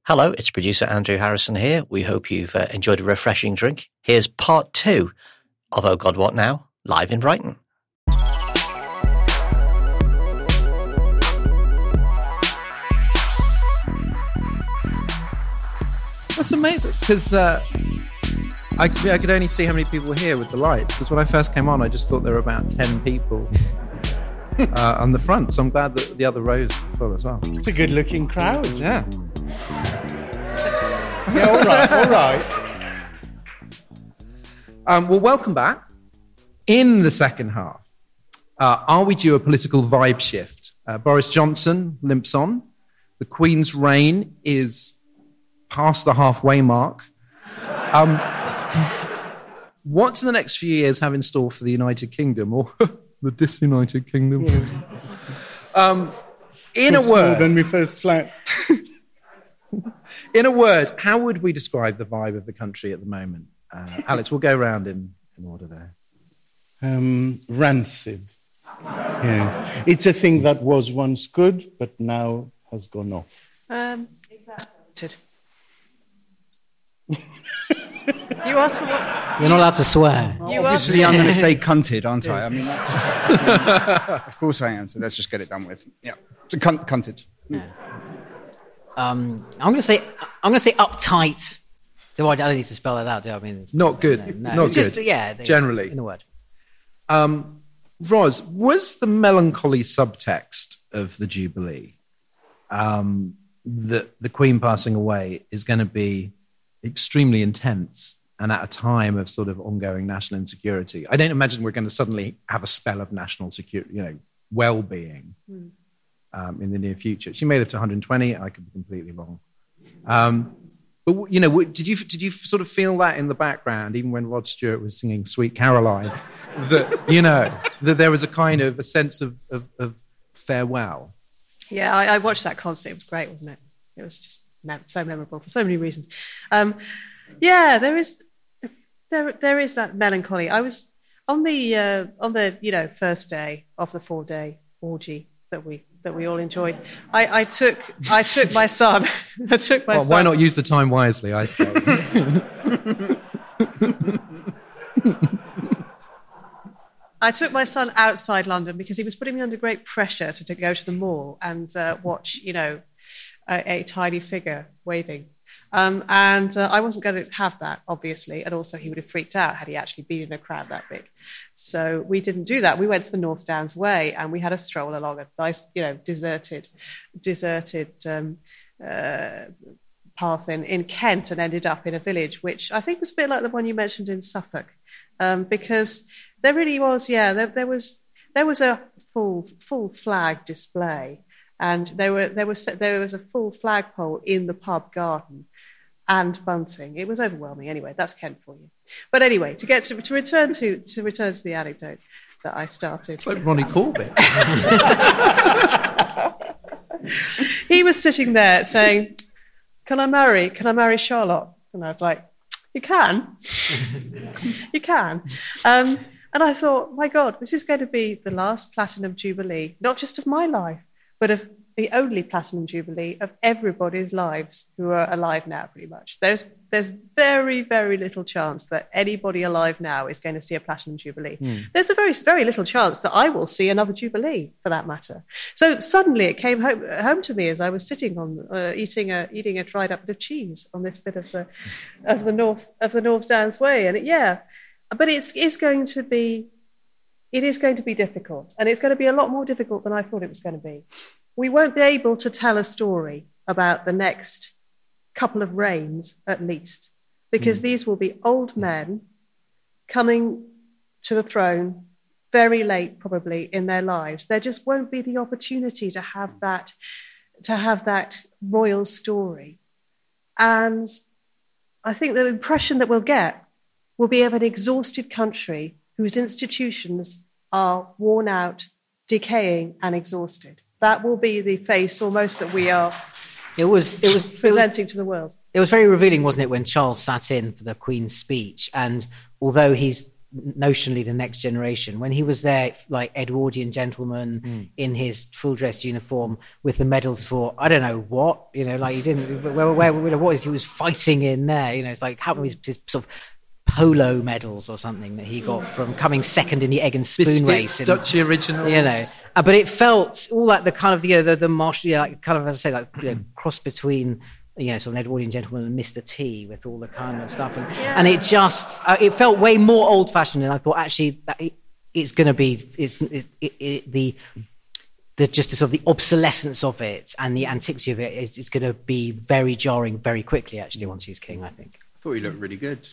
Hello, it's producer Andrew Harrison here. We hope you've enjoyed a refreshing drink. Here's part 2 of Oh God, What Now? Live in Brighton. That's amazing, because I could only see how many people were here with the lights, because when I first came on, I just thought there were about 10 people on the front, so I'm glad that the other rows are full as well. It's a good-looking crowd. Yeah. Yeah, all right. Well, welcome back. In the second half, are we due a political vibe shift? Boris Johnson limps on. The Queen's reign is past the halfway mark. What do the next few years have in store for the United Kingdom, or the disunited kingdom? Yeah. In a word, when we first flat. In a word, how would we describe the vibe of the country at the moment? Alex, we'll go round in order there. Rancid. Yeah. It's a thing that was once good, but now has gone off. Exasperated. You asked for what? You're not allowed to swear. Obviously, I'm going to say cunted, aren't I? I mean, of course I am. So let's just get it done with. Yeah, so cunted. Yeah. I'm going to say uptight. I don't need to spell that out, do I? I mean, not good. No. Not just, good. Yeah, generally. In a word. Ros, was the melancholy subtext of the Jubilee that the Queen passing away is going to be extremely intense and at a time of sort of ongoing national insecurity? I don't imagine we're going to suddenly have a spell of national security, well-being in the near future. She made it to 120. I could be completely wrong. But did you sort of feel that in the background, even when Rod Stewart was singing "Sweet Caroline," that there was a kind of a sense of farewell? Yeah, I watched that concert. It was great, wasn't it? It was just so memorable for so many reasons. Yeah, there is that melancholy. I was on the first day of the 4-day orgy that we all enjoyed. I took my son. Well, why not use the time wisely, I say. I took my son outside London because he was putting me under great pressure to go to the mall and watch, a tiny figure waving. And I wasn't going to have that, obviously. And also he would have freaked out had he actually been in a crowd that big. So we didn't do that. We went to the North Downs Way and we had a stroll along a nice, deserted path in Kent and ended up in a village, which I think was a bit like the one you mentioned in Suffolk. Because there really was, there was a full flag display. And there was a full flagpole in the pub garden and bunting. It was overwhelming. Anyway, that's Kent for you. But anyway, to return to the anecdote that I started. It's like Ronnie Corbett. He was sitting there saying, "Can I marry Charlotte?" And I was like, "You can, you can." And I thought, my God, this is going to be the last Platinum Jubilee, not just of my life, but of the only Platinum Jubilee of everybody's lives who are alive now, pretty much. There's very, very little chance that anybody alive now is going to see a Platinum Jubilee. There's a very, very little chance that I will see another Jubilee, for that matter. So suddenly it came home to me as I was sitting on eating a dried up bit of cheese on this bit of the North Downs Way, and but it is going to be difficult, and it's going to be a lot more difficult than I thought it was going to be. We won't be able to tell a story about the next couple of reigns, at least, because these will be old men coming to the throne very late, probably, in their lives. There just won't be the opportunity to have that royal story. And I think the impression that we'll get will be of an exhausted country whose institutions are worn out, decaying, and exhausted. That will be the face almost that we are presenting to the world. It was very revealing, wasn't it, when Charles sat in for the Queen's speech, and although he's notionally the next generation. When he was there, like Edwardian gentleman in his full dress uniform with the medals for I don't know what, like he didn't. What is he was fighting in there? It's like how his sort of polo medals or something that he got from coming second in the egg and spoon race. Dutchy originals. But it felt all like the kind of the martial, like kind of, as I say, like cross between, sort of an Edwardian gentleman and Mr. T with all the kind of stuff. And it just, it felt way more old fashioned. And I thought actually that it's going to be, just the sort of the obsolescence of it and the antiquity of it is going to be very jarring very quickly, actually, once he's king, I think. I thought he looked really good.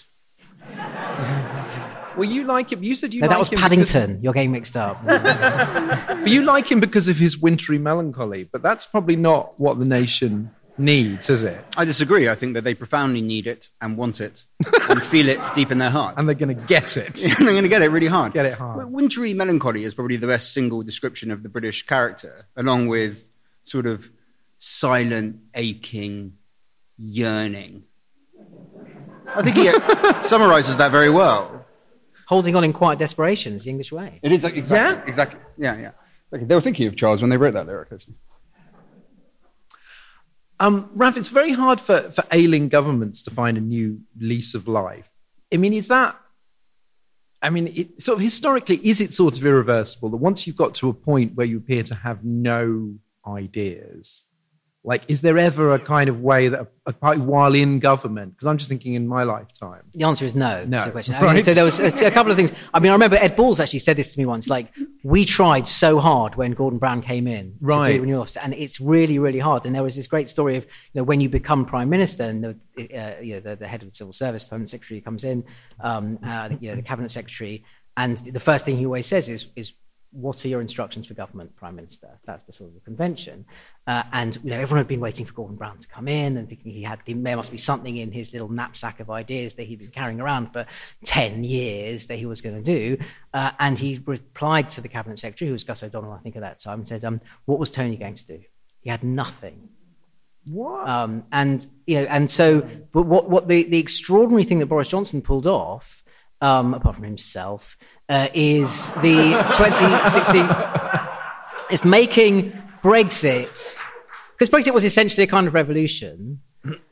Well, you like him. You said you no, like that was him Paddington. You're getting mixed up. But you like him because of his wintry melancholy. But that's probably not what the nation needs, is it? I disagree. I think that they profoundly need it and want it and feel it deep in their heart. And they're going to get it. And they're going to get it really hard. Get it hard. Well, wintry melancholy is probably the best single description of the British character, along with sort of silent, aching, yearning. I think he summarises that very well. Holding on in quiet desperation is the English way. It is exactly. Yeah. They were thinking of Charles when they wrote that lyric. Raf, it's very hard for ailing governments to find a new lease of life. I mean, sort of historically, is it sort of irreversible that once you've got to a point where you appear to have no ideas, like, is there ever a kind of way that a party, while in government, because I'm just thinking in my lifetime. The answer is no. No. To the question. Right. So there was a couple of things. I mean, I remember Ed Balls actually said this to me once, like, we tried so hard when Gordon Brown came in to do renewal office, and it's really, really hard. And there was this great story of, when you become prime minister and the head of the civil service, the permanent secretary comes in, the cabinet secretary, and the first thing he always says is what are your instructions for government, Prime Minister? That's the sort of the convention. And everyone had been waiting for Gordon Brown to come in and thinking there must be something in his little knapsack of ideas that he'd been carrying around for 10 years that he was going to do. And he replied to the Cabinet Secretary, who was Gus O'Donnell, I think, at that time, and said, what was Tony going to do? He had nothing. What? But what the extraordinary thing that Boris Johnson pulled off, apart from himself, is the 2016 is making Brexit, because Brexit was essentially a kind of revolution,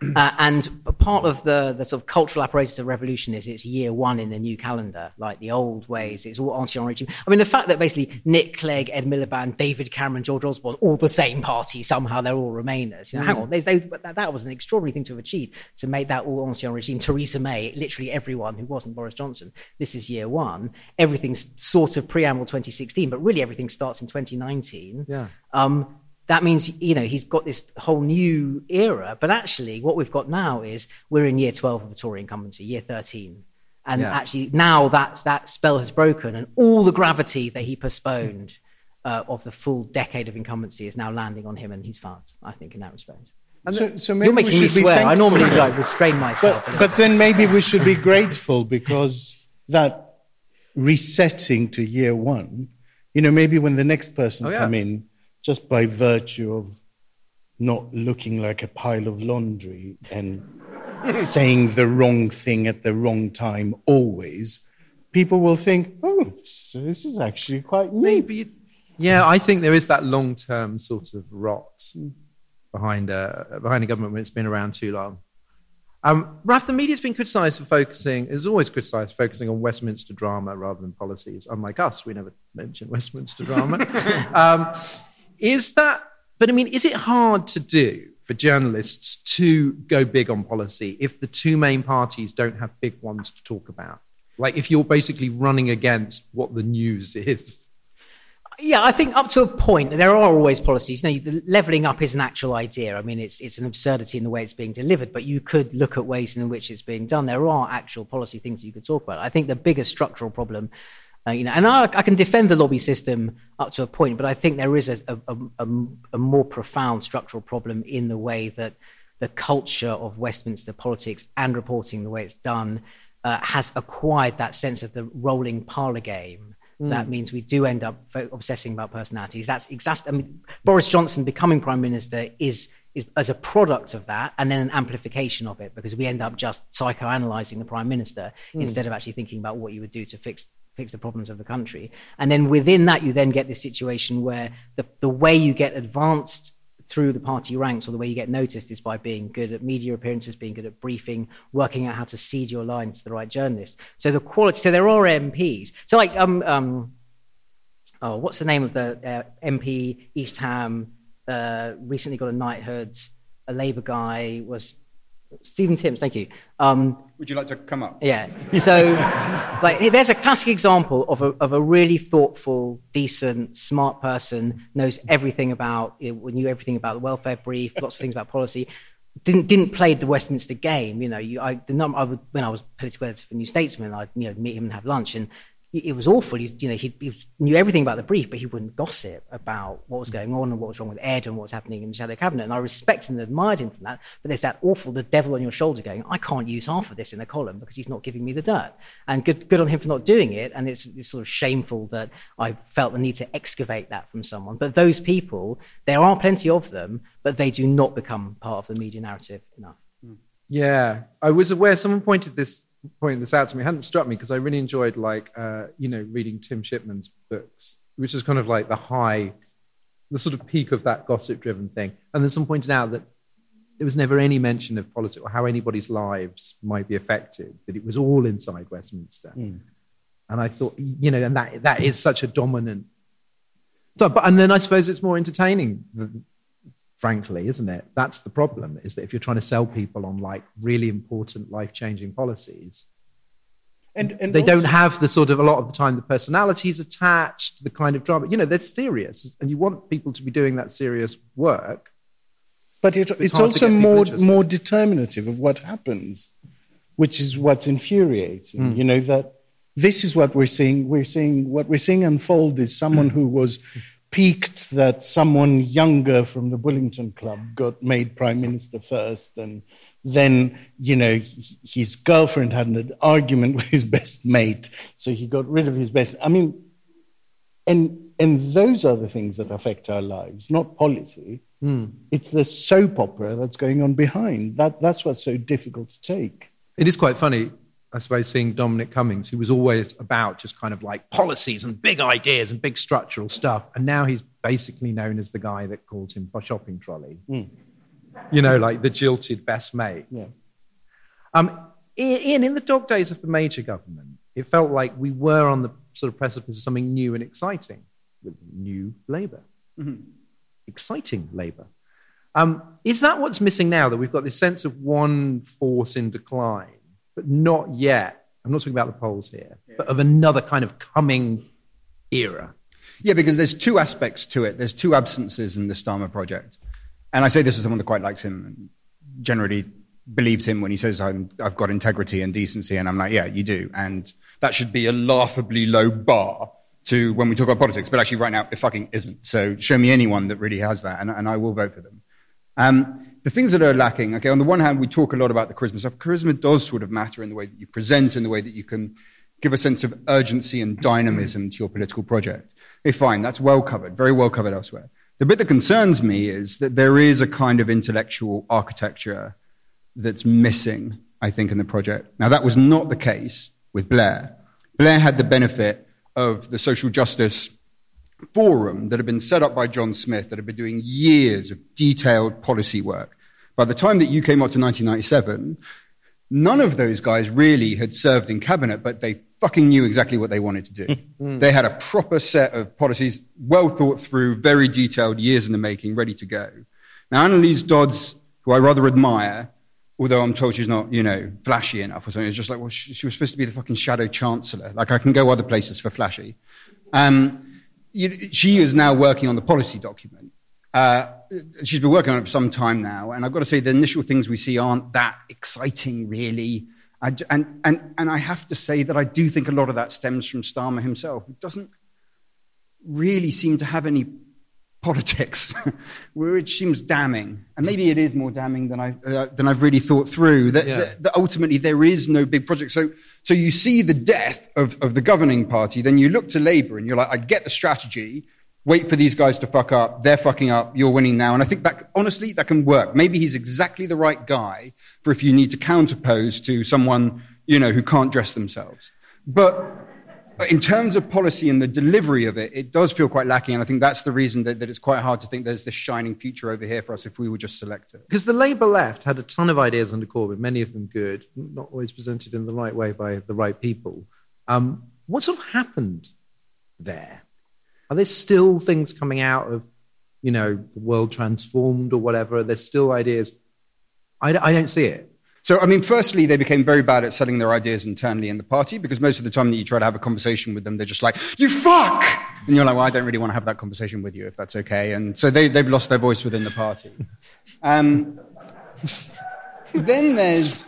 and part of the sort of cultural apparatus of revolution is it's year one in the new calendar, like the old ways, it's all Ancien Regime. I mean, the fact that basically Nick Clegg, Ed Miliband, David Cameron, George Osborne, all the same party, somehow they're all Remainers. Hang on, that was an extraordinary thing to have achieved, to make that all Ancien Regime. Theresa May, literally everyone who wasn't Boris Johnson. This is year one. Everything's sort of preamble 2016, but really everything starts in 2019. Yeah. That means, he's got this whole new era. But actually, what we've got now is we're in year 12 of a Tory incumbency, year 13. And actually, now that spell has broken, and all the gravity that he postponed of the full decade of incumbency is now landing on him, and he's fucked, I think, in that respect. So maybe You're making me swear. I normally restrain myself. But then maybe we should be grateful, because that resetting to year one, maybe when the next person come in, just by virtue of not looking like a pile of laundry and saying the wrong thing at the wrong time always, people will think, so this is actually quite neat. Maybe. Yeah, I think there is that long-term sort of rot behind a government when it's been around too long. Raf, the media's been criticised for focusing on Westminster drama rather than policies. Unlike us, we never mention Westminster drama. Is it hard to do for journalists to go big on policy if the two main parties don't have big ones to talk about? Like, if you're basically running against what the news is? Yeah, I think up to a point, there are always policies. The levelling up is an actual idea. I mean, it's an absurdity in the way it's being delivered, but you could look at ways in which it's being done. There are actual policy things you could talk about. I think the biggest structural problem, and I can defend the lobby system up to a point, but I think there is a more profound structural problem in the way that the culture of Westminster politics and reporting, the way it's done, has acquired that sense of the rolling parlour game. That means we do end up obsessing about personalities. Boris Johnson becoming Prime Minister is is as a product of that, and then an amplification of it, because we end up just psychoanalyzing the prime minister instead of actually thinking about what you would do to fix the problems of the country. And then within that, you then get this situation where the way you get advanced through the party ranks, or the way you get noticed, is by being good at media appearances, being good at briefing, working out how to seed your line to the right journalists. So the quality. So there are MPs. So like what's the name of the MP East Ham? Recently got a knighthood. A Labour guy was Stephen Timms. Thank you. Would you like to come up? Yeah. So, like, there's a classic example of a really thoughtful, decent, smart person, knew everything about the welfare brief, lots of things about policy. Didn't play the Westminster game. When I was political editor for New Statesman, I'd meet him and have lunch, and it was awful. He knew everything about the brief, but he wouldn't gossip about what was going on and what was wrong with Ed and what was happening in the shadow cabinet. And I respected and admired him for that. But there's the devil on your shoulder going, I can't use half of this in a column because he's not giving me the dirt. And good on him for not doing it. And it's sort of shameful that I felt the need to excavate that from someone. But those people, there are plenty of them, but they do not become part of the media narrative enough. Yeah, I was aware, someone pointed this out to me. It hadn't struck me because I really enjoyed reading Tim Shipman's books, which is kind of like the sort of peak of that gossip-driven thing. And then someone pointed out that there was never any mention of politics or how anybody's lives might be affected, that it was all inside Westminster. And I thought, and that is such a dominant. And then I suppose it's more entertaining, frankly, isn't it? That's the problem, is that if you're trying to sell people on like really important life-changing policies, and they don't have the sort of, a lot of the time, the personalities attached, the kind of drama, they're serious, and you want people to be doing that serious work. But it's also more determinative of what happens, which is what's infuriating, that this is what we're seeing. What we're seeing unfold is someone who was piqued that someone younger from the Bullington Club got made Prime Minister first, and then, his girlfriend had an argument with his best mate, so he got rid of his best. I mean, and those are the things that affect our lives, not policy. It's the soap opera that's going on behind. That's what's so difficult to take. It is quite funny, I suppose, seeing Dominic Cummings, who was always about just kind of like policies and big ideas and big structural stuff. And now he's basically known as the guy that calls him for shopping trolley. Like the jilted best mate. Yeah. Ian, in the dog days of the Major government, it felt like we were on the sort of precipice of something new and exciting with new Labour. Exciting Labour. Is that what's missing now, that we've got this sense of one force in decline, but not yet, I'm not talking about the polls here, but of another kind of coming era? Yeah, because there's two aspects to it. There's two absences in the Starmer project. And I say this as someone that quite likes him and generally believes him when he says, I've got integrity and decency. And I'm like, yeah, you do. And that should be a laughably low bar to when we talk about politics. But actually right now, it fucking isn't. So show me anyone that really has that, and I will vote for them. The things that are lacking, okay, on the one hand, we talk a lot about the charisma stuff. Charisma does sort of matter in the way that you present, in the way that you can give a sense of urgency and dynamism to your political project. Okay, fine, that's well covered, very well covered elsewhere. The bit that concerns me is that there is a kind of intellectual architecture that's missing, I think, in the project. Now, that was not the case with Blair. Blair had the benefit of the social justice forum that had been set up by John Smith, that had been doing years of detailed policy work. By the time that you came up to 1997, none of those guys really had served in cabinet, but they fucking knew exactly what they wanted to do. They had a proper set of policies, well thought through, very detailed, years in the making, ready to go. Now, Annalise Dodds, who I rather admire, although I'm told she's not, flashy enough or something, it's just like, well, she was supposed to be the fucking shadow chancellor. Like, I can go other places for flashy. She is now working on the policy document. She's been working on it for some time now, and I've got to say the initial things we see aren't that exciting, really. And I have to say that I do think a lot of that stems from Starmer himself. It doesn't really seem to have any politics, which seems damning. And maybe it is more damning than I've really thought through. That ultimately there is no big project. So you see the death of the governing party, then you look to Labour and you're like, I get the strategy. wait for these guys to fuck up. They're fucking up. You're winning now. And I think that, honestly, that can work. Maybe he's exactly the right guy for if you need to counterpose to someone, who can't dress themselves. But in terms of policy and the delivery of it, it does feel quite lacking. And I think that's the reason that it's quite hard to think there's this shining future over here for us if we would just select it. Because the Labour left had a ton of ideas under Corbyn, many of them good, not always presented in the right way by the right people. What sort of happened there? Are there still things coming out of, the world transformed or whatever? There's still ideas. I don't see it. So, firstly, they became very bad at selling their ideas internally in the party, because most of the time that you try to have a conversation with them, they're just like, you fuck! And you're like, well, I don't really want to have that conversation with you, if that's okay. And so they've lost their voice within the party. Then there's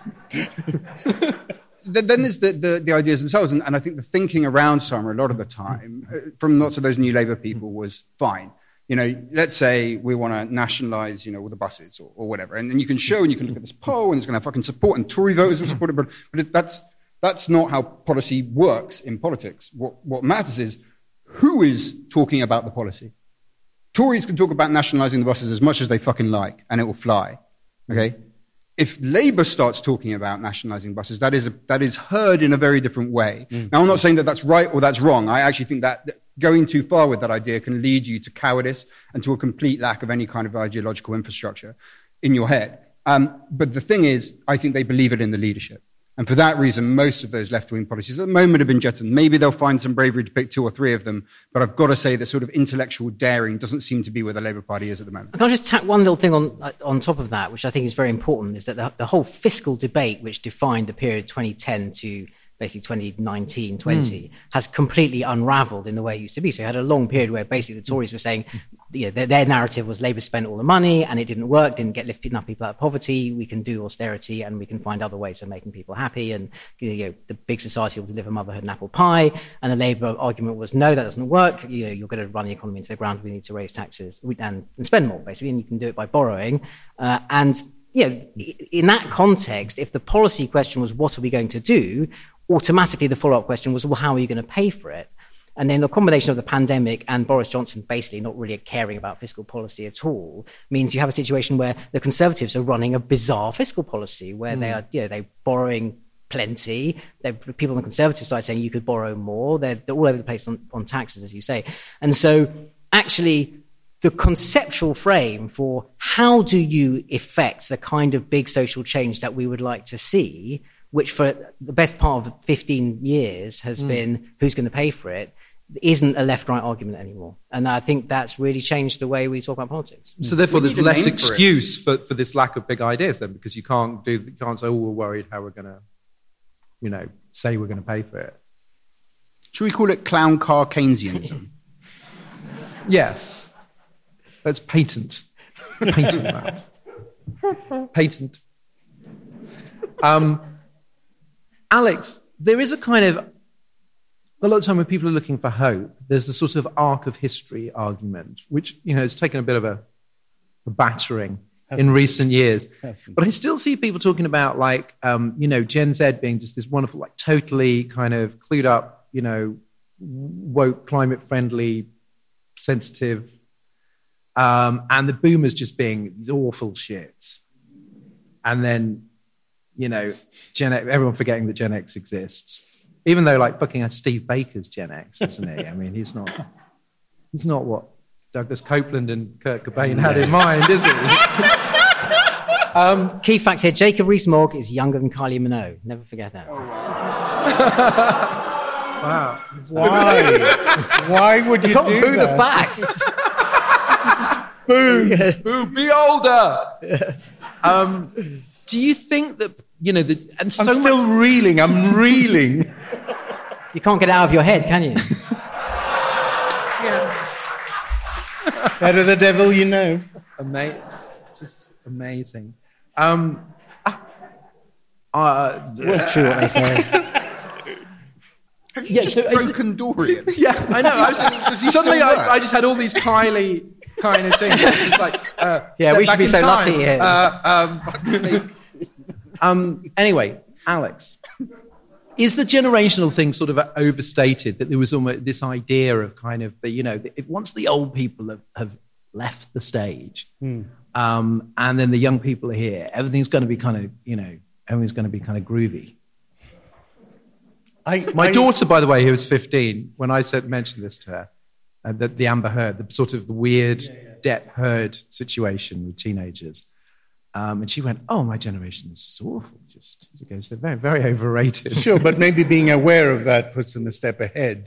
the ideas themselves. And I think the thinking around Summer a lot of the time, from lots of those New Labour people, was fine. Let's say we want to nationalise, all the buses or whatever. And then you can show and you can look at this poll and it's going to have fucking support and Tory voters will support it. But that's not how policy works in politics. What matters is who is talking about the policy. Tories can talk about nationalising the buses as much as they fucking like and it will fly. Okay? If Labour starts talking about nationalising buses, that is heard in a very different way. Now, I'm not saying that that's right or that's wrong. I actually think that going too far with that idea can lead you to cowardice and to a complete lack of any kind of ideological infrastructure in your head. But the thing is, I think they believe it in the leadership. And for that reason, most of those left-wing policies at the moment have been jettisoned. Maybe they'll find some bravery to pick 2 or 3 of them, but I've got to say that sort of intellectual daring doesn't seem to be where the Labour Party is at the moment. Can I just tack one little thing on top of that, which I think is very important, is that the whole fiscal debate, which defined the period 2010 to basically 2019-20, has completely unravelled in the way it used to be. So you had a long period where basically the Tories were saying their narrative was Labour spent all the money and it didn't work, didn't get enough people out of poverty, we can do austerity and we can find other ways of making people happy, and the big society will deliver motherhood and apple pie. And the Labour argument was, no, that doesn't work. You're going to run the economy into the ground, we need to raise taxes and spend more, basically, and you can do it by borrowing. In that context, if the policy question was, what are we going to do? Automatically, the follow-up question was, well, how are you going to pay for it? And then the combination of the pandemic and Boris Johnson basically not really caring about fiscal policy at all means you have a situation where the Conservatives are running a bizarre fiscal policy where they're borrowing plenty. People on the Conservative side saying you could borrow more. They're all over the place on taxes, as you say. And so actually the conceptual frame for how do you effect the kind of big social change that we would like to see, which for the best part of 15 years has been who's going to pay for it, isn't a left-right argument anymore. And I think that's really changed the way we talk about politics. So therefore there's less excuse for this lack of big ideas then, because you can't say, oh, we're worried how we're going to, say we're going to pay for it. Should we call it clown car Keynesianism? Yes. Let's patent that. Patent. Alex, there is a kind of, a lot of time when people are looking for hope, there's the sort of arc of history argument, which, has taken a bit of a battering in recent years. But I still see people talking about Gen Z being just this wonderful, totally kind of clued up, woke, climate friendly, sensitive, and the boomers just being these awful shits. And then, Gen X, everyone forgetting that Gen X exists. Even though, fucking Steve Baker's Gen X, isn't he? I mean, he's not what Douglas Copeland and Kurt Cobain had in mind, is he? Key fact here, Jacob Rees-Mogg is younger than Kylie Minogue. Never forget that. Oh, wow. Wow. Why would you do boo that? The facts. Boo! Boo! Be older. Do you think that I'm still reeling. I'm reeling. You can't get out of your head, can you? Yeah. Better the devil you know. Just amazing. It's true what they say. Have you just broken Dorian? Yeah, I know. Suddenly I just had all these Kylie kind of things. Just we should be so lucky here. Anyway, Alex, Is the generational thing sort of overstated, that there was almost this idea of kind of if once the old people have left the stage, and then the young people are here, everything's going to be kind of, everything's going to be kind of groovy. My daughter, by the way, who was 15, when I mentioned this to her, the Amber Heard, the sort of the weird Depp Heard situation with teenagers, and she went, "Oh, my generation is just awful." She goes, "They're very, very overrated." Sure, but maybe being aware of that puts them a step ahead.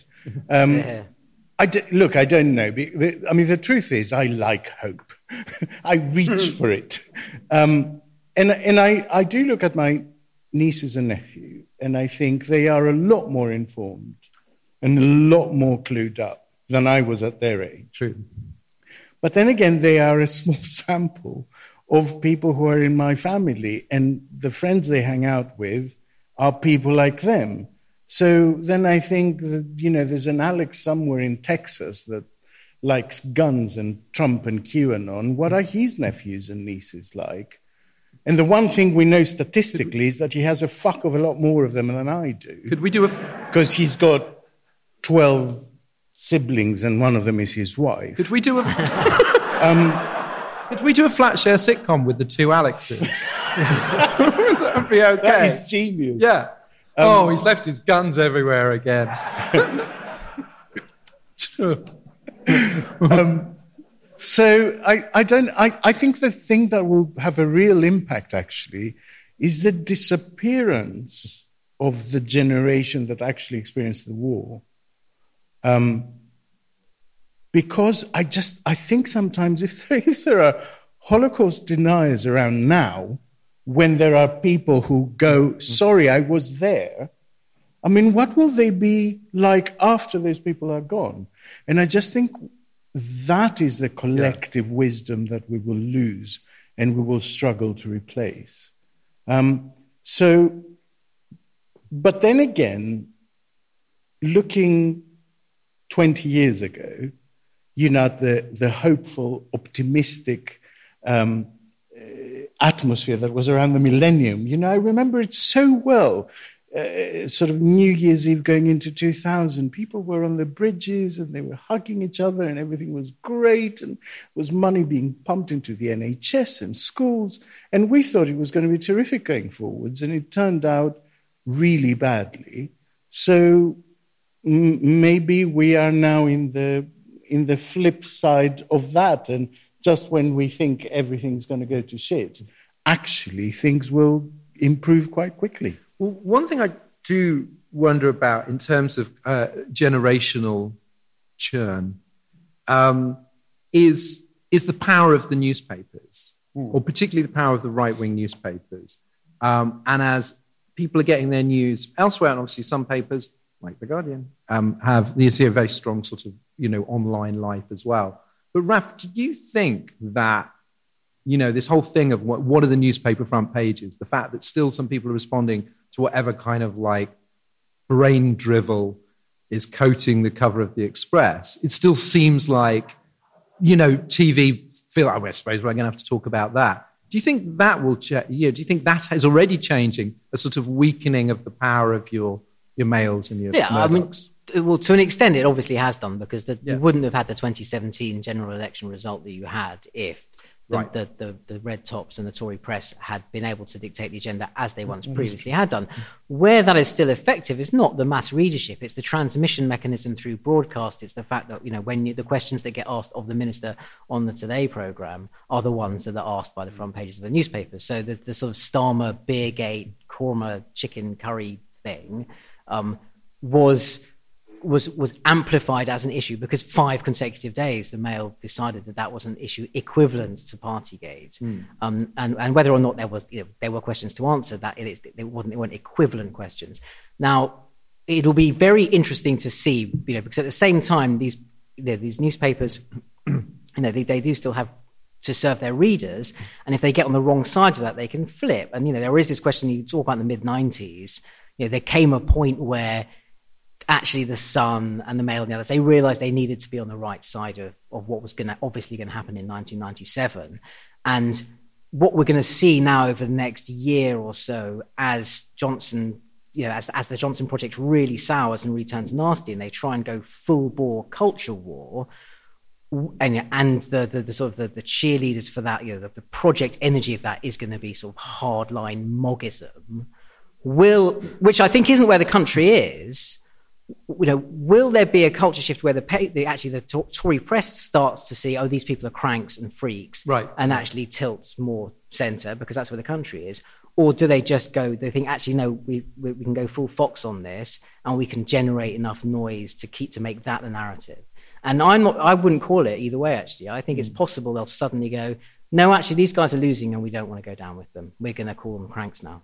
Look, I don't know. The truth is, I like hope. I reach for it, and I do look at my nieces and nephew, and I think they are a lot more informed and a lot more clued up than I was at their age. True. But then again, they are a small sample of people who are in my family, and the friends they hang out with are people like them. So then I think that, there's an Alex somewhere in Texas that likes guns and Trump and QAnon. What are his nephews and nieces like? And the one thing we know statistically is that he has a fuck of a lot more of them than I do. Could we do because he's got 12 siblings and one of them is his wife. Could we do a flat share sitcom with the two Alexes? That would be okay. That is genius. Yeah. He's left his guns everywhere again. So I think the thing that will have a real impact actually is the disappearance of the generation that actually experienced the war. Because I think sometimes if there are Holocaust deniers around now, when there are people who go, "Sorry, I was there," what will they be like after those people are gone? And I just think that is the collective wisdom that we will lose and we will struggle to replace. But then again, looking 20 years ago, the hopeful, optimistic atmosphere that was around the millennium. I remember it so well. Sort of New Year's Eve going into 2000, people were on the bridges and they were hugging each other and everything was great and was money being pumped into the NHS and schools. And we thought it was going to be terrific going forwards, and it turned out really badly. So maybe we are now in the flip side of that, and just when we think everything's going to go to shit, actually things will improve quite quickly. Well, one thing I do wonder about in terms of generational churn is the power of the newspapers, or particularly the power of the right-wing newspapers. And as people are getting their news elsewhere, and obviously some papers, like The Guardian, you see a very strong sort of, online life as well. But Raf, do you think that, this whole thing of what are the newspaper front pages, the fact that still some people are responding to whatever kind of like brain drivel is coating the cover of the Express, it still seems like, TV feel, I suppose we're going to have to talk about that. Do you think that will change? Do you think that is already changing, a sort of weakening of the power of your Mails and your Murdochs? Well, to an extent, it obviously has done, because you wouldn't have had the 2017 general election result that you had if the Red Tops and the Tory press had been able to dictate the agenda as they once previously had done. Where that is still effective is not the mass readership, it's the transmission mechanism through broadcast. It's the fact that, when the questions that get asked of the minister on the Today programme are the ones that are asked by the front pages of the newspapers. So the sort of Starmer, Beergate, korma, chicken curry thing was amplified as an issue because 5 consecutive days the Mail decided that was an issue equivalent to Partygate, and whether or not there were questions to answer, that they weren't equivalent questions. Now it'll be very interesting to see, because at the same time these newspapers, they do still have to serve their readers, and if they get on the wrong side of that, they can flip. And there is this question you talk about in the mid-90s. There came a point where actually the Sun and the Mail and the others, they realised they needed to be on the right side of what was obviously going to happen in 1997. And what we're going to see now over the next year or so, as Johnson as the Johnson project really sours and really turns nasty, and they try and go full bore culture war, and the sort of the cheerleaders for that, the project energy of that is going to be sort of hardline Moggism, which I think isn't where the country is. Will there be a culture shift where the Tory press starts to see, these people are cranks and freaks, right, and actually tilts more centre because that's where the country is? Or do they just go, they think, actually, no, we can go full Fox on this and we can generate enough noise to make that the narrative? And I wouldn't call it either way, actually. I think it's possible they'll suddenly go, no, actually, these guys are losing and we don't want to go down with them. We're going to call them cranks now.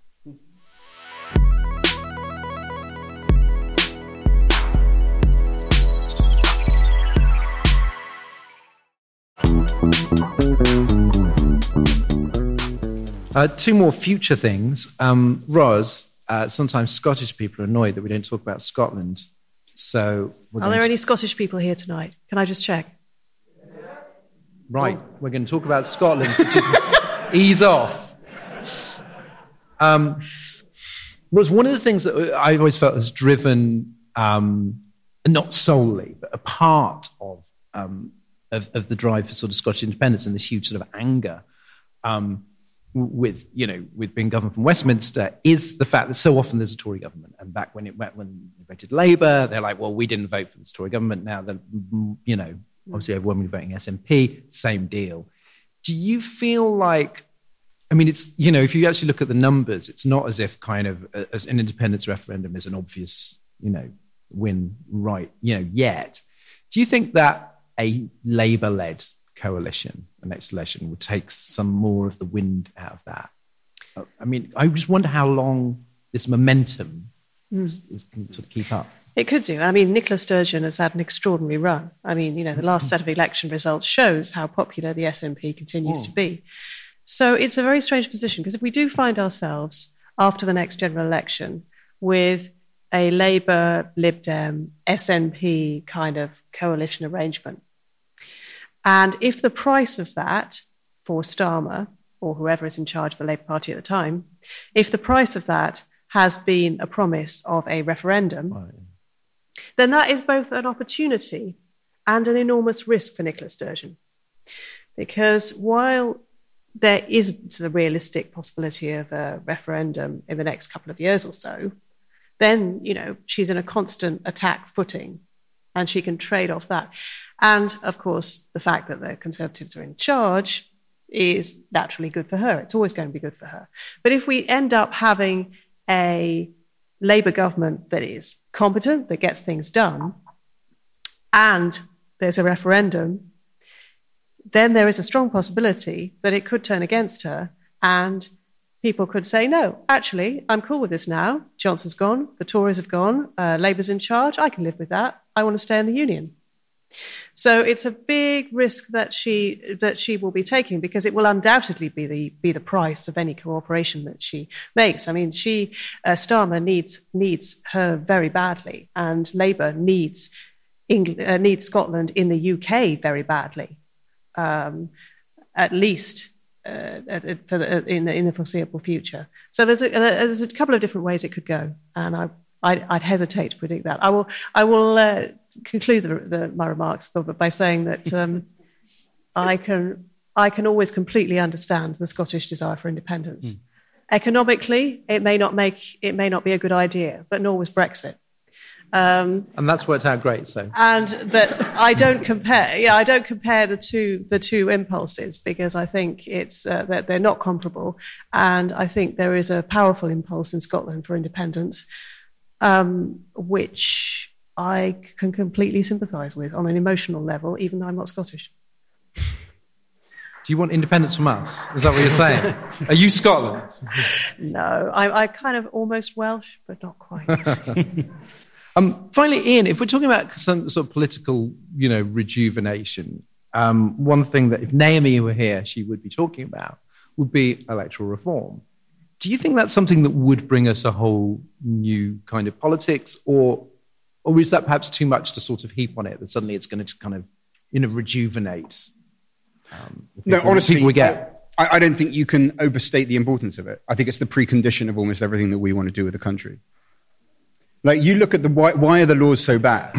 Two more future things. Ros, sometimes Scottish people are annoyed that we don't talk about Scotland. So, are there any Scottish people here tonight? Can I just check? Right, we're going to talk about Scotland, so just ease off. Was one of the things that I always felt has driven, not solely, but a part of the drive for sort of Scottish independence and this huge sort of anger with being governed from Westminster, is the fact that so often there's a Tory government. And back when they voted Labour, they're like, well, we didn't vote for this Tory government. Now that, obviously overwhelmingly voting SNP, same deal. Do you feel like, it's, if you actually look at the numbers, it's not as if kind of as an independence referendum is an obvious, win right, yet. Do you think that a Labour-led coalition, the next election, would take some more of the wind out of that? I just wonder how long this momentum can sort of keep up. It could do. Nicola Sturgeon has had an extraordinary run. The last set of election results shows how popular the SNP continues to be. So it's a very strange position, because if we do find ourselves after the next general election with a Labour, Lib Dem, SNP kind of coalition arrangement, and if the price of that for Starmer, or whoever is in charge of the Labour Party at the time, if the price of that has been a promise of a referendum, then that is both an opportunity and an enormous risk for Nicola Sturgeon. Because while there is the realistic possibility of a referendum in the next couple of years or so, then, she's in a constant attack footing, and she can trade off that. And, of course, the fact that the Conservatives are in charge is naturally good for her. It's always going to be good for her. But if we end up having a Labour government that is competent, that gets things done, and there's a referendum, then there is a strong possibility that it could turn against her, and people could say, no, actually, I'm cool with this now. Johnson's gone, the Tories have gone, Labour's in charge, I can live with that. I want to stay in the Union. So it's a big risk that she will be taking, because it will undoubtedly be the price of any cooperation that she makes. Starmer needs her very badly, and Labour needs Scotland in the UK very badly, at least in the foreseeable future. So there's a couple of different ways it could go, and I'd hesitate to predict that. I will conclude my remarks by saying that I can always completely understand the Scottish desire for independence. Economically, it may not be a good idea, but nor was Brexit. And that's worked out great. So, but I don't compare the two impulses, because I think it's that they're not comparable, and I think there is a powerful impulse in Scotland for independence, which I can completely sympathise with on an emotional level, even though I'm not Scottish. Do you want independence from us? Is that what you're saying? Are you Scotland? No, I kind of almost Welsh, but not quite. Finally, Ian, if we're talking about some sort of political, rejuvenation, one thing that if Naomi were here, she would be talking about would be electoral reform. Do you think that's something that would bring us a whole new kind of politics, or is that perhaps too much to sort of heap on it, that suddenly it's going to kind of, rejuvenate? No, honestly, I don't think you can overstate the importance of it. I think it's the precondition of almost everything that we want to do with the country. Like, you look at why are the laws so bad?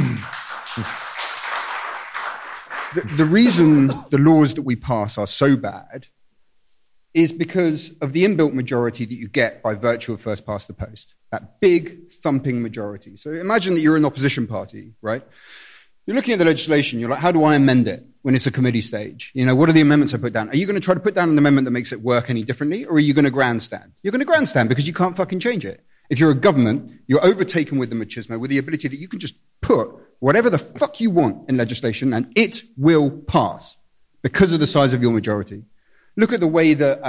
The reason the laws that we pass are so bad is because of the inbuilt majority that you get by virtue of first past the post. That big thumping majority. So imagine that you're an opposition party, right? You're looking at the legislation, you're like, how do I amend it when it's a committee stage? You know, what are the amendments I put down? Are you going to try to put down an amendment that makes it work any differently, or are you going to grandstand? You're going to grandstand because you can't fucking change it. If you're a government, you're overtaken with the machismo, with the ability that you can just put whatever the fuck you want in legislation and it will pass because of the size of your majority. Look at the way that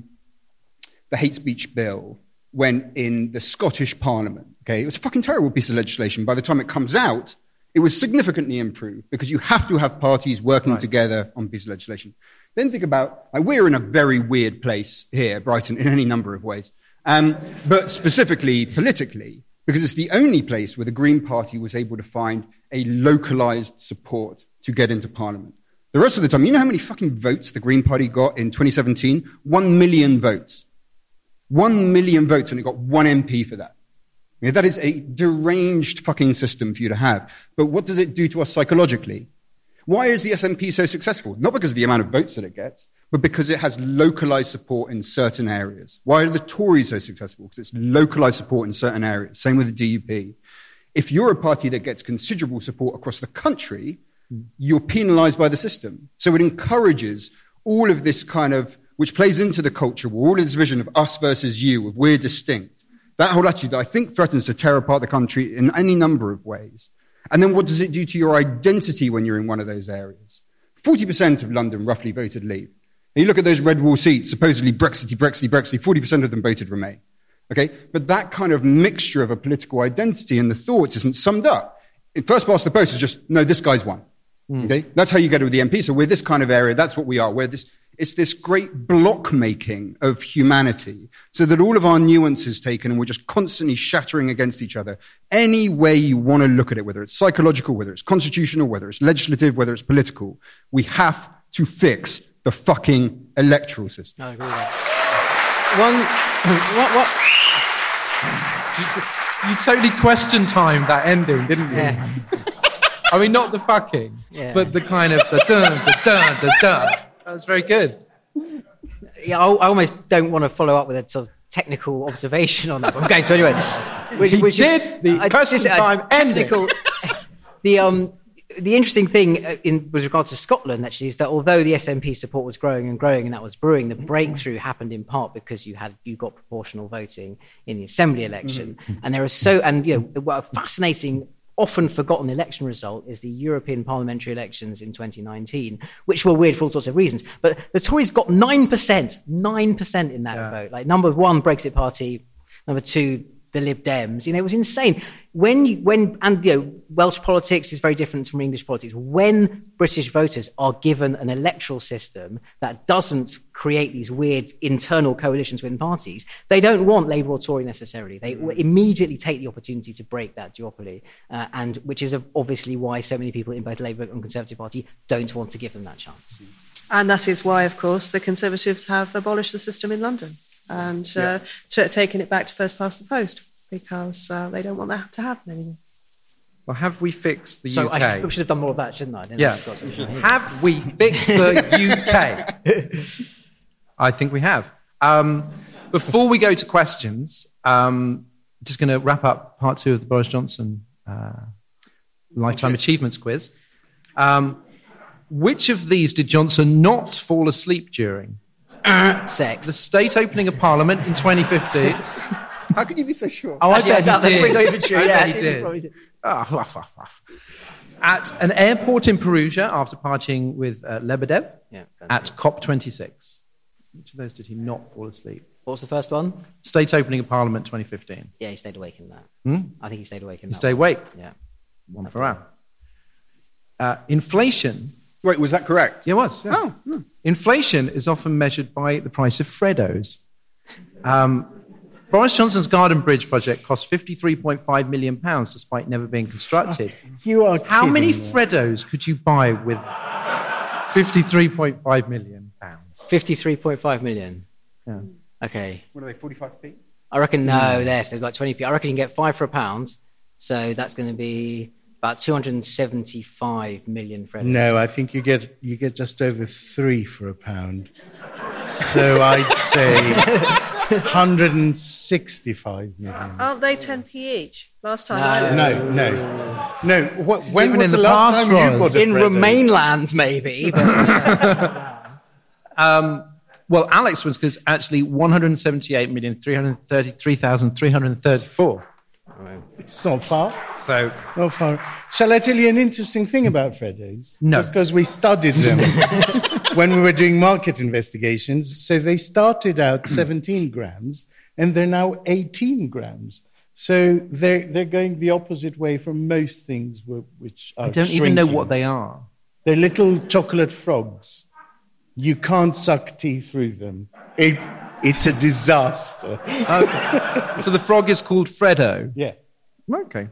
the hate speech bill went in the Scottish Parliament. Okay, it was a fucking terrible piece of legislation. By the time it comes out, it was significantly improved because you have to have parties working together on a piece of legislation. Then think about, like, we're in a very weird place here, Brighton, in any number of ways. But specifically politically, because it's the only place where the Green Party was able to find a localized support to get into Parliament. The rest of the time, you know how many fucking votes the Green Party got in 2017? 1 million votes. 1 million votes, and it got one MP for that. You know, that is a deranged fucking system for you to have. But what does it do to us psychologically? Why is the SNP so successful? Not because of the amount of votes that it gets, but because it has localized support in certain areas. Why are the Tories so successful? Because it's localized support in certain areas. Same with the DUP. If you're a party that gets considerable support across the country, you're penalized by the system. So it encourages all of this kind of, which plays into the culture war, all of this vision of us versus you, of we're distinct. That whole attitude, I think, threatens to tear apart the country in any number of ways. And then what does it do to your identity when you're in one of those areas? 40% of London roughly voted Leave. And you look at those red wall seats, supposedly Brexity, 40% of them voted Remain. Okay? But that kind of mixture of a political identity and the thoughts isn't summed up. First past the post is just, no, this guy's won. Okay? That's how you get it with the MP. So we're this kind of area, that's what we are. It's this great block making of humanity so that all of our nuance is taken and we're just constantly shattering against each other. Any way you want to look at it, whether it's psychological, whether it's constitutional, whether it's legislative, whether it's political, we have to fix the fucking electoral system. I agree with that. You totally question timed that ending, didn't you? Yeah. I mean, not the fucking, but the kind of the dun. That was very good. Yeah, I almost don't want to follow up with a sort of technical observation on that. Okay, so anyway, the question time ending. The interesting thing with regard to Scotland, actually, is that although the SNP support was growing and growing, and that was brewing, the breakthrough happened in part because you got proportional voting in the Assembly election, and there are a fascinating, often forgotten election result is the European parliamentary elections in 2019, which were weird for all sorts of reasons. But the Tories got 9% in that vote. Like, number one, Brexit Party; number two, the Lib Dems. You know, it was insane. Welsh politics is very different from English politics. When British voters are given an electoral system that doesn't create these weird internal coalitions within parties, they don't want Labour or Tory necessarily. They immediately take the opportunity to break that duopoly, and which is obviously why so many people in both Labour and Conservative Party don't want to give them that chance. And that is why, of course, the Conservatives have abolished the system in London and taken it back to first past the post, because they don't want that to happen anymore. Well, have we fixed the UK? So I should have done more of that, shouldn't I? Have we fixed the UK? I think we have. Before we go to questions, just going to wrap up part 2 of the Boris Johnson Lifetime Achievements Quiz. Which of these did Johnson not fall asleep during? Sex. The state opening of Parliament in 2015. How can you be so sure? Oh, I bet he did. I bet he did. At an airport in Perugia after partying with Lebedev at COP26. Which of those did he not fall asleep? What was the first one? State opening of Parliament 2015. Yeah, he stayed awake in that. I think he stayed awake in that. He stayed awake? Yeah. One for hour. Inflation. Wait, was that correct? Yeah, it was. Yeah. Oh. Inflation is often measured by the price of Freddos. Boris Johnson's Garden Bridge project cost £53.5 million despite never being constructed. You are How many me. Freddos could you buy with £53.5 million? 53.5 million. Yeah. Okay. What are they, 45p? I reckon, no, they've got 20p. I reckon you can get 5 for £1, So that's going to be about 275 million Freddos. No, I think you get just over 3 for £1. So I'd say 165 million. Aren't they 10p each? Last time. No. When was the last time you bought a in Freddo? Remainland, maybe. Well, Alex was actually 178,333,334. It's not far. So, Not far. Shall I tell you an interesting thing about Freddos? No. Just because we studied them when we were doing market investigations. So they started out 17 grams, and they're now 18 grams. So they're going the opposite way from most things which are I don't even know what they are. They're little chocolate frogs. You can't suck tea through them. It's a disaster. Okay. So the frog is called Freddo? Yeah. Okay.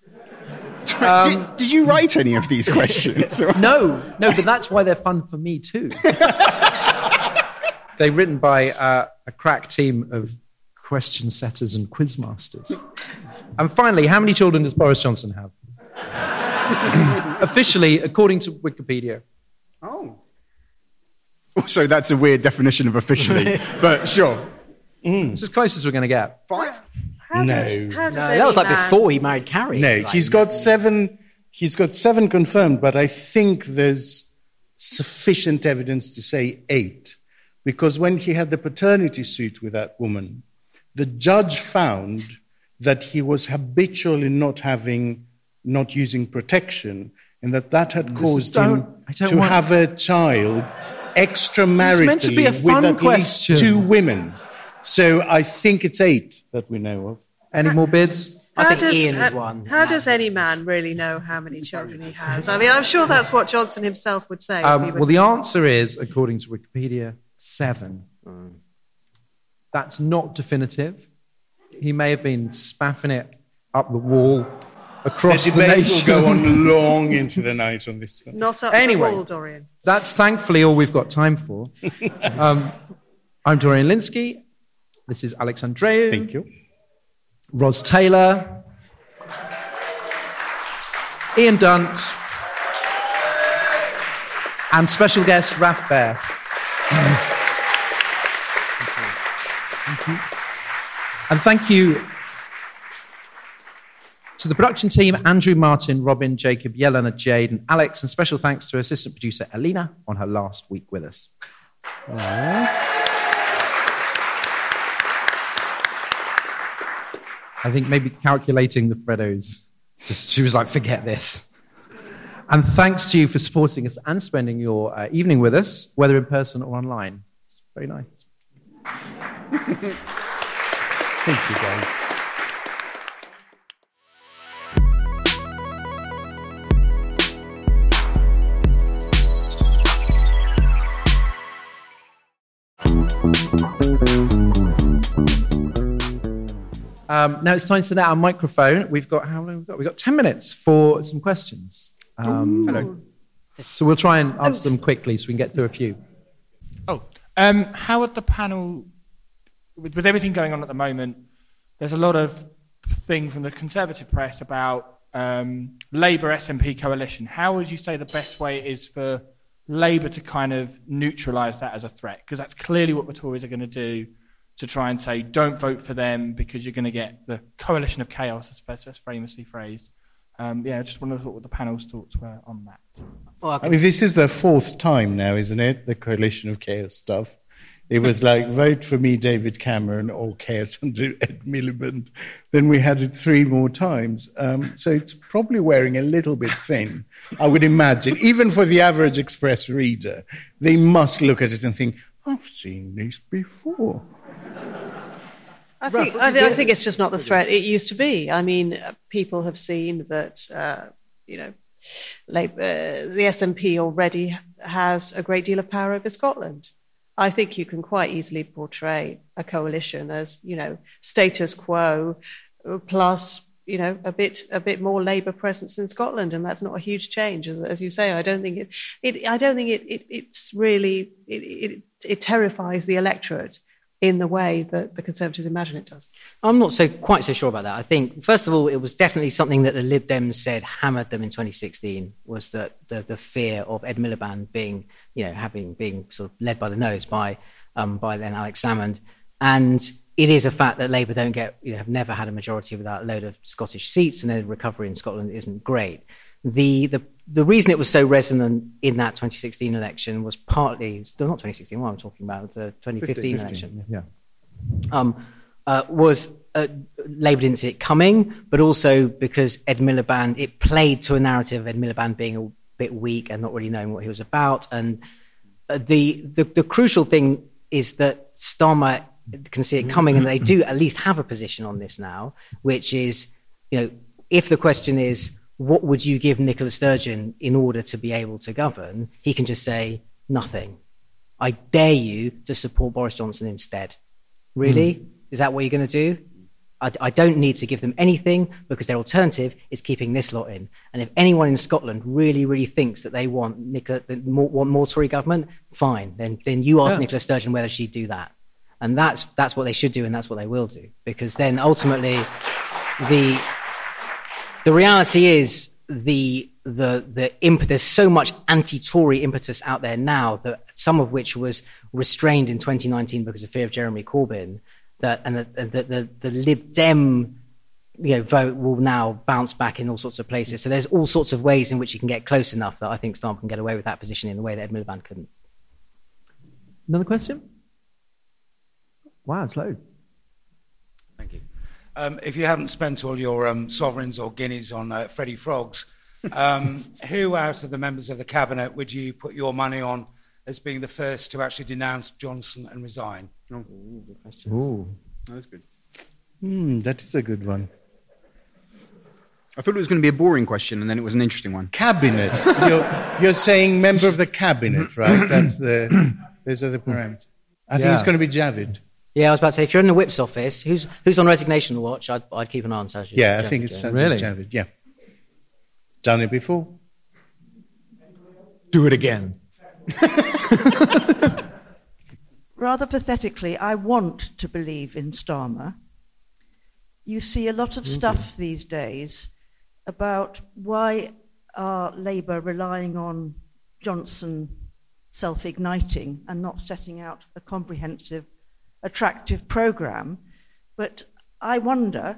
Did you write any of these questions? No, but that's why they're fun for me too. They're written by a crack team of question setters and quiz masters. And finally, how many children does Boris Johnson have? Officially, according to Wikipedia. Oh. So that's a weird definition of officially, but sure. It's as close as we're going to get. 5? How No. does That was like any man- before he married Carrie. No, Like, he's got 7. He's got 7 confirmed, but I think there's sufficient evidence to say 8, because when he had the paternity suit with that woman, the judge found that he was habitual in not using protection, and that had caused him to have a child extramaritally It's meant to be a fun with at question. least 2 women. So I think it's 8 that we know of. Any more bids? I think Ian is one. How does any man really know how many children he has? I mean, I'm sure that's what Johnson himself would say. Well, the answer is, according to Wikipedia, 7. That's not definitive. He may have been spaffing it up the wall across the debate nation. will go on long into the night on this one. Not up Anyway. the wall, Dorian. That's thankfully all we've got time for. I'm Dorian Linsky. This is Alex Andreou. Thank you. Ros Taylor. Ian Dunt. And special guest Raf Bear. Thank you. And thank you to the production team, Andrew, Martin, Robin, Jacob, Yelena, Jade, and Alex, and special thanks to assistant producer Alina on her last week with us. I think maybe calculating the Freddos, she was like, forget this. And thanks to you for supporting us and spending your evening with us, whether in person or online. It's very nice. Thank you, guys. Now it's time to set out our microphone. We've got how long? We've got 10 minutes for some questions. Hello. So we'll try and answer them quickly so we can get through a few. How would the panel, with everything going on at the moment, there's a lot of thing from the Conservative press about Labour SNP coalition. How would you say the best way is for Labour to kind of neutralise that as a threat? Because that's clearly what the Tories are going to do, to try and say, don't vote for them because you're going to get the coalition of chaos, as famously phrased. I just wonder what the panel's thoughts were on that. I mean, this is the 4th time now, isn't it? The coalition of chaos stuff. It was like, vote for me, David Cameron, or chaos under Ed Miliband. Then we had it 3 more times. So it's probably wearing a little bit thin, I would imagine. Even for the average Express reader, they must look at it and think, I've seen this before. I think it's just not the threat it used to be. I mean, people have seen that, Labour, the SNP already has a great deal of power over Scotland. I think you can quite easily portray a coalition as, status quo plus, a bit more Labour presence in Scotland, and that's not a huge change, as you say. I don't think it terrifies the electorate in the way that the Conservatives imagine it does? I'm not quite so sure about that. I think, first of all, it was definitely something that the Lib Dems said hammered them in 2016, was that the fear of Ed Miliband being sort of led by the nose by then Alex Salmond. And it is a fact that Labour have never had a majority without a load of Scottish seats, and the recovery in Scotland isn't great. The reason it was so resonant in that 2016 election was partly, not 2016, what I'm talking about, the 2015 election. Yeah. Was Labour didn't see it coming, but also because Ed Miliband, it played to a narrative of Ed Miliband being a bit weak and not really knowing what he was about. And the crucial thing is that Starmer can see it coming, and they do at least have a position on this now, which is, if the question is, what would you give Nicola Sturgeon in order to be able to govern? He can just say, nothing. I dare you to support Boris Johnson instead. Really? Is that what you're going to do? I don't need to give them anything, because their alternative is keeping this lot in. And if anyone in Scotland really, really thinks that they want more Tory government, fine. Then you ask Nicola Sturgeon whether she'd do that. And that's what they should do, and that's what they will do. Because then ultimately the reality is there's so much anti-Tory impetus out there now, that some of which was restrained in 2019 because of fear of Jeremy Corbyn, that the Lib Dem vote will now bounce back in all sorts of places. So there's all sorts of ways in which you can get close enough that I think Starmer can get away with that position in the way that Ed Miliband couldn't. Another question? Wow, it's low. Thank you. If you hadn't spent all your sovereigns or guineas on Freddie Frogs, who out of the members of the cabinet would you put your money on as being the first to actually denounce Johnson and resign? Oh, Good question. Ooh. that's good. That is a good one. I thought it was going to be a boring question, and then it was an interesting one. Cabinet. You're saying member of the cabinet, right? Those are the parameters. I think it's going to be Javid. Yeah, I was about to say, if you're in the Whip's office, who's on resignation watch, I'd keep an eye on Sajid. Yeah, I think it's Really? Javid, yeah. Done it before. Do it again. Rather pathetically, I want to believe in Starmer. You see a lot of stuff these days about why are Labour relying on Johnson self-igniting and not setting out a comprehensive, attractive programme. But I wonder,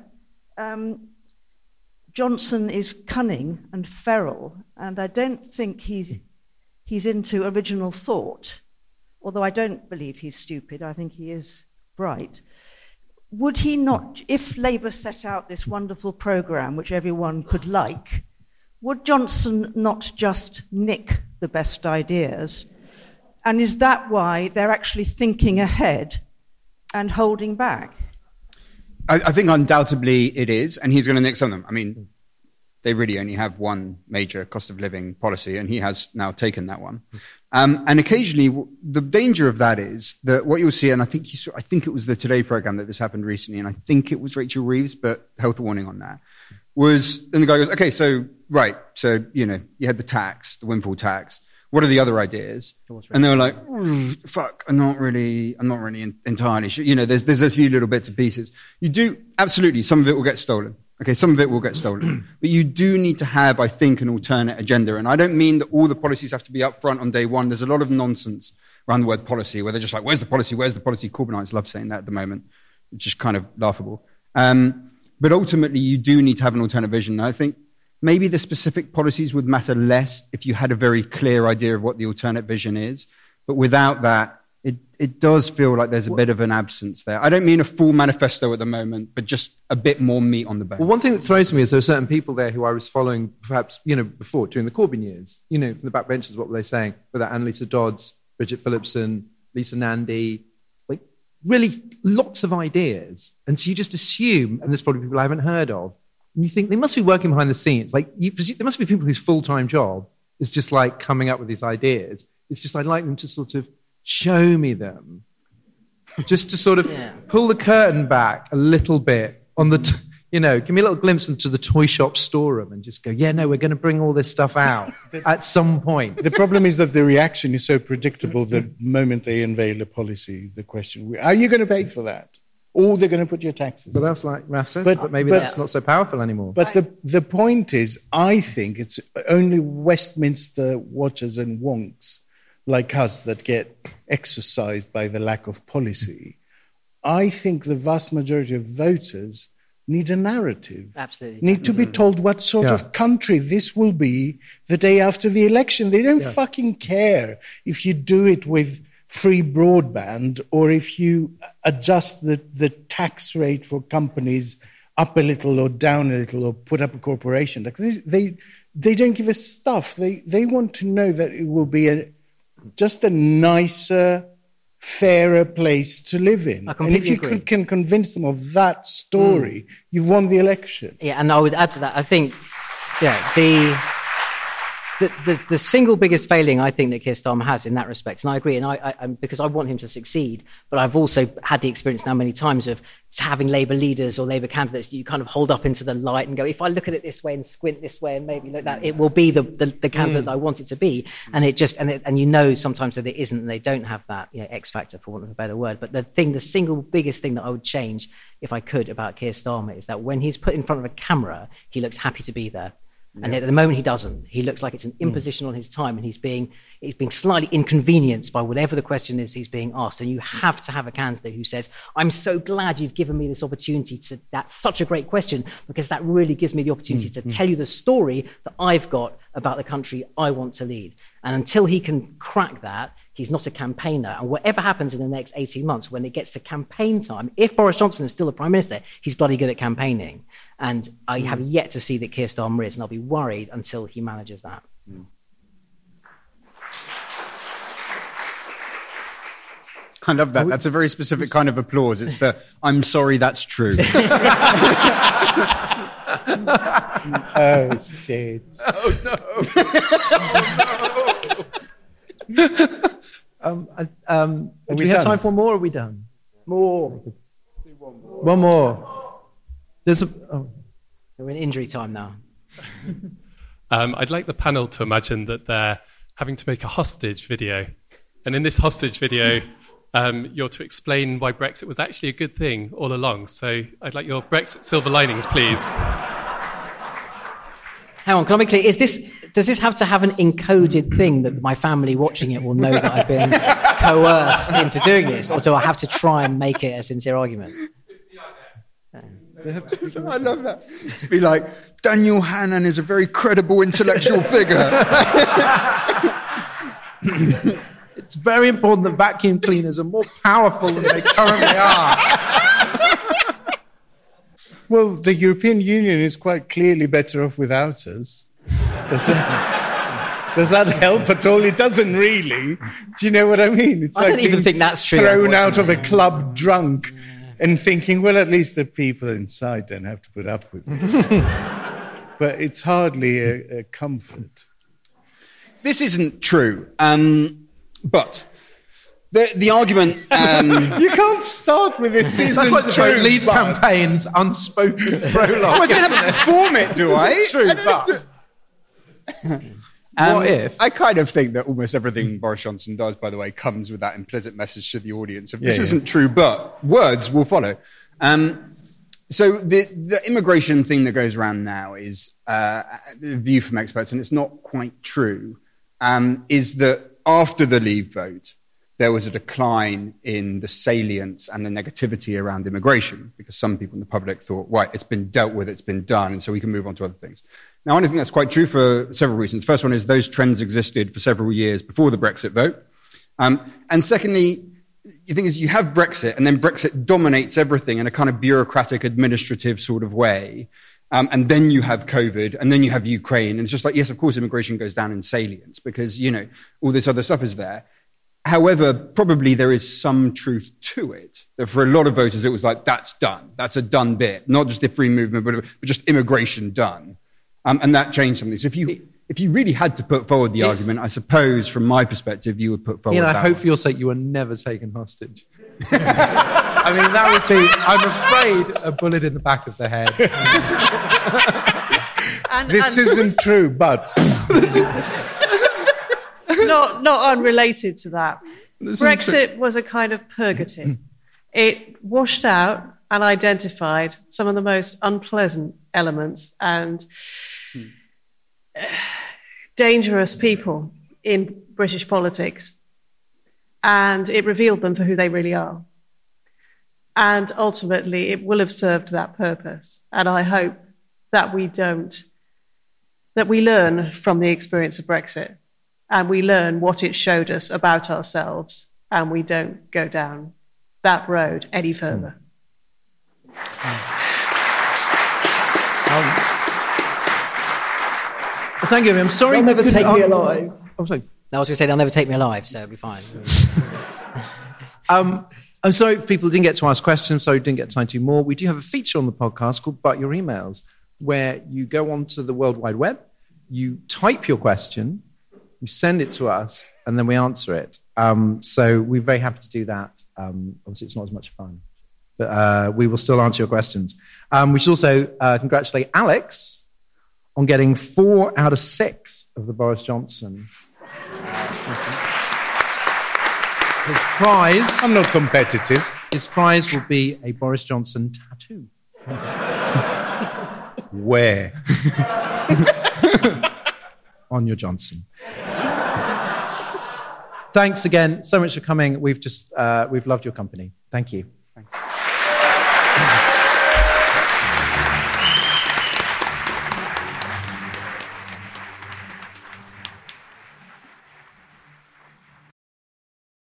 Johnson is cunning and feral, and I don't think he's into original thought, although I don't believe he's stupid. I think he is bright. Would he not, if Labour set out this wonderful programme which everyone could like, would Johnson not just nick the best ideas? And is that why they're actually thinking ahead and holding back? I think undoubtedly it is, and he's going to nick some of them. I mean, they really only have one major cost of living policy, and he has now taken that one. And occasionally, the danger of that is that what you'll see, and I think it was the Today programme that this happened recently, and I think it was Rachel Reeves, but health warning on that, was, and the guy goes, okay, so you had the tax, the windfall tax. What are the other ideas? And they were like, fuck, I'm not really entirely sure. There's a few little bits and pieces. You do, absolutely, some of it will get stolen. Okay, some of it will get stolen. But you do need to have, I think, an alternate agenda. And I don't mean that all the policies have to be up front on day one. There's a lot of nonsense around the word policy, where they're just like, where's the policy? Where's the policy? Corbynites love saying that at the moment, which is kind of laughable. But ultimately, you do need to have an alternate vision. And I think maybe the specific policies would matter less if you had a very clear idea of what the alternate vision is. But without that, it does feel like there's a bit of an absence there. I don't mean a full manifesto at the moment, but just a bit more meat on the bone. Well, one thing that throws me is there are certain people there who I was following, perhaps, before, during the Corbyn years. From the backbenchers, what were they saying? Whether Annalisa Dodds, Bridget Phillipson, Lisa Nandy, like really lots of ideas. And so you just assume, and there's probably people I haven't heard of, and you think they must be working behind the scenes. Like there must be people whose full-time job is just like coming up with these ideas. It's just I'd like them to sort of show me them, just to sort of pull the curtain back a little bit on the, You know, give me a little glimpse into the toy shop storeroom and just go, yeah, no, we're going to bring all this stuff out at some point. The problem is that the reaction is so predictable the moment they unveil a policy, the question, are you going to pay for that? Or they're going to put your taxes. But that's like Raf says, but maybe that's not so powerful anymore. But the point is, I think it's only Westminster watchers and wonks like us that get exercised by the lack of policy. I think the vast majority of voters need a narrative. Absolutely. Need to be told what sort of country this will be the day after the election. They don't fucking care if you do it with free broadband or if you adjust the tax rate for companies up a little or down a little or put up a corporation. Like they don't give a stuff. They want to know that it will be just a nicer, fairer place to live in. And if you can convince them of that story, you've won the election. Yeah, and I would add to that, I think, the single biggest failing I think that Keir Starmer has in that respect, and I agree, and I because I want him to succeed, but I've also had the experience now many times of having Labour leaders or Labour candidates that you kind of hold up into the light and go, if I look at it this way and squint this way and maybe look that, it will be the candidate that I want it to be. And it just and you know sometimes that it isn't, and they don't have that X factor, for want of a better word. But the single biggest thing that I would change if I could about Keir Starmer is that when he's put in front of a camera, he looks happy to be there. And at the moment he doesn't. He looks like it's an imposition on his time, and he's being slightly inconvenienced by whatever the question is he's being asked. And you have to have a candidate who says, I'm so glad you've given me this opportunity that's such a great question, because that really gives me the opportunity to tell you the story that I've got about the country I want to lead. And until he can crack that, he's not a campaigner. And whatever happens in the next 18 months, when it gets to campaign time, if Boris Johnson is still the Prime Minister, he's bloody good at campaigning. And I have yet to see that Keir Starmer is, and I'll be worried until he manages that. I love that. That's a very specific kind of applause. It's the, I'm sorry, that's true. Oh, shit. Oh, no. Do we have time for more, or are we done? More. One more. We're in injury time now. I'd like the panel to imagine that they're having to make a hostage video. And in this hostage video, you're to explain why Brexit was actually a good thing all along. So I'd like your Brexit silver linings, please. Hang on, can I be clear? Does this have to have an encoded thing that my family watching it will know that I've been coerced into doing this? Or do I have to try and make it a sincere argument? So I love that. To be like, Daniel Hannan is a very credible intellectual figure. It's very important that vacuum cleaners are more powerful than they currently are. Well, the European Union is quite clearly better off without us. Does that help at all? It doesn't really. Do you know what I mean? It's I don't even think that's true. Thrown out of a club drunk and thinking, well, at least the people inside don't have to put up with it. But it's hardly a comfort. This isn't true. But the argument... You can't start with this isn't That's like the true, Vote Leave campaign's unspoken prologue. I don't have to perform it, do I? True, what if? I kind of think that almost everything Boris Johnson does, by the way, comes with that implicit message to the audience of this isn't true, but words will follow. So the immigration thing that goes around now is the view from experts, and it's not quite true, is that after the Leave vote, there was a decline in the salience and the negativity around immigration, because some people in the public thought, right, it's been dealt with, it's been done, and so we can move on to other things. Now, I think that's quite true for several reasons. First one is those trends existed for several years before the Brexit vote. And secondly, the thing is you have Brexit, and then Brexit dominates everything in a kind of bureaucratic, administrative sort of way. And then you have COVID, and then you have Ukraine. And it's just like, yes, of course, immigration goes down in salience because, you know, all this other stuff is there. However, probably there is some truth to it. That for a lot of voters, it was like, that's done. That's a done bit. Not just the free movement, but just immigration done. And that changed something. So if you really had to put forward the argument, I suppose, from my perspective, you would put forward that I hope one. for your sake you were never taken hostage. I mean, that would be, I'm afraid, a bullet in the back of the head. This isn't true, but... not unrelated to that. Brexit was a kind of purgative. It washed out and identified some of the most unpleasant elements and dangerous people in British politics. And it revealed them for who they really are. And ultimately, it will have served that purpose. And I hope that we learn from the experience of Brexit, and we learn what it showed us about ourselves, and we don't go down that road any further. Thank you. I'm sorry. They'll never take me alive. I'm sorry. No, I was going to say they'll never take me alive, so it'll be fine. I'm sorry if people didn't get to ask questions, so didn't get time to do more. We do have a feature on the podcast called But Your Emails, where you go onto the World Wide Web, you type your question, you send it to us, and then we answer it. So we're very happy to do that. Obviously, it's not as much fun, but we will still answer your questions. We should also congratulate Alex on getting 4 out of 6 of the Boris Johnson. His prize... I'm not competitive. His prize will be a Boris Johnson tattoo. Where? On your Johnson. Thanks again so much for coming. We've loved your company. Thank you.